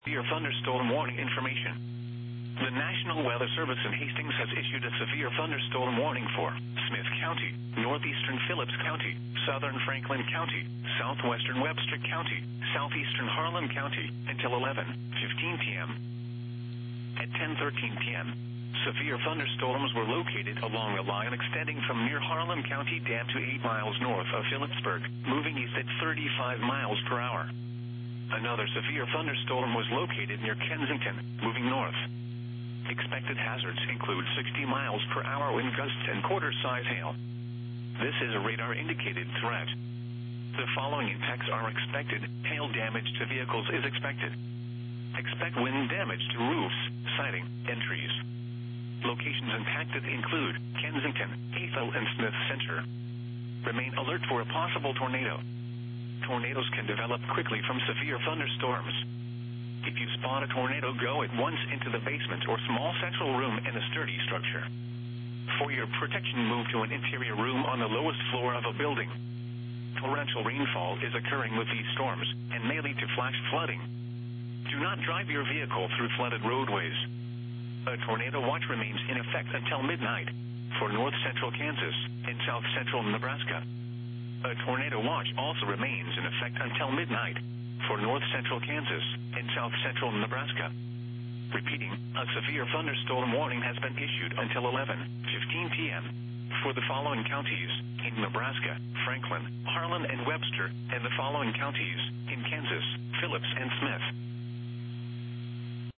Severe thunderstorm warning information. The National Weather Service in Hastings has issued a severe thunderstorm warning for Smith County, northeastern Phillips County, southern Franklin County, southwestern Webster County, southeastern Harlan County until 11:15 p.m. At 10:13 p.m., severe thunderstorms were located along a line extending from near Harlan County down to 8 miles north of Phillipsburg, moving east at 35 miles per hour. Another severe thunderstorm was located near Kensington, moving north. Expected hazards include 60 miles per hour wind gusts and quarter-size hail. This is a radar-indicated threat. The following impacts are expected. Hail damage to vehicles is expected. Expect wind damage to roofs, siding, and trees. Locations impacted include Kensington, Ethel, and Smith Center. Remain alert for a possible tornado. Tornadoes can develop quickly from severe thunderstorms. If you spot a tornado, go at once into the basement or small central room in a sturdy structure. For your protection, move to an interior room on the lowest floor of a building. Torrential rainfall is occurring with these storms and may lead to flash flooding. Do not drive your vehicle through flooded roadways. A tornado watch remains in effect until midnight for north central Kansas and south central Nebraska. A tornado watch also remains in effect until midnight for north central Kansas and south central Nebraska. Repeating, a severe thunderstorm warning has been issued until 11:15 p.m. for the following counties in Nebraska: Franklin, Harlan, and Webster, and the following counties in Kansas: Phillips and Smith.